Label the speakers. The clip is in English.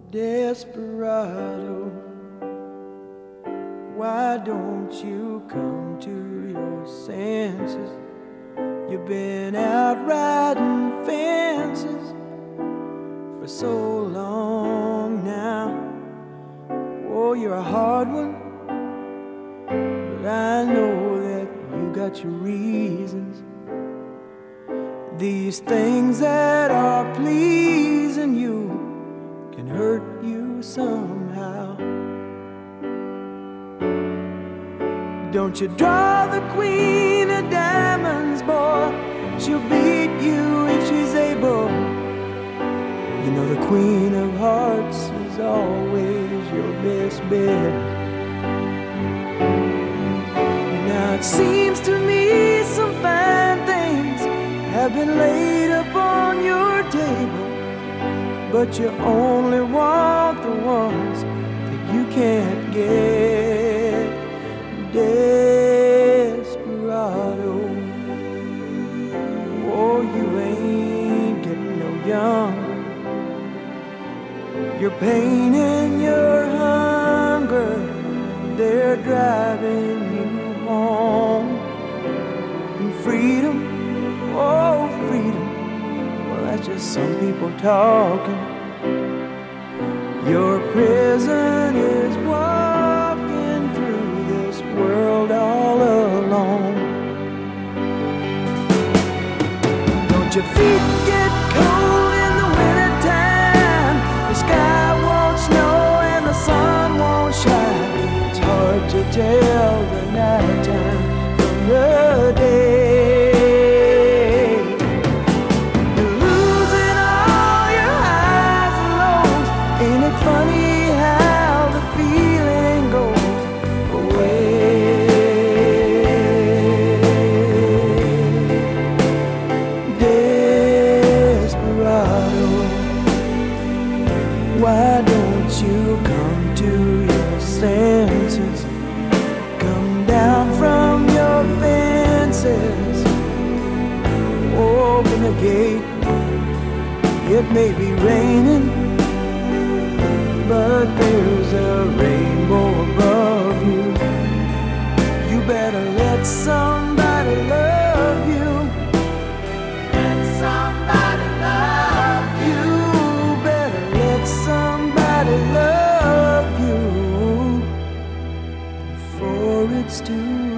Speaker 1: Desperado, why don't you come to your senses? You've been out riding fences for so long now. Oh, you're a hard one, but I know that you got your reasons. These things that are pleasing you can hurt you somehow. Don't you draw the queen of diamonds, boy. She'll beat you if she's able. You know the queen of hearts is always your best bet. Now it seems to me some fine things have been laid upon your table, but you only want the ones that you can't get. Desperado, oh, you ain't getting no younger. Your pain and your hunger, they're driving you home. And freedom, oh, freedom, well, that's just some people talking. Your prison is walking through this world all alone. Don't your feet get cold in the wintertime? The sky won't snow and the sun won't shine. It's hard to tell the nighttime from the day. Funny how the feeling goes away. Desperado, why don't you come to your senses? Come down from your fences. Open the gate. It may be raining, but there's a rainbow above you. You better let somebody love you. Let somebody love you. You better let somebody love you before it's too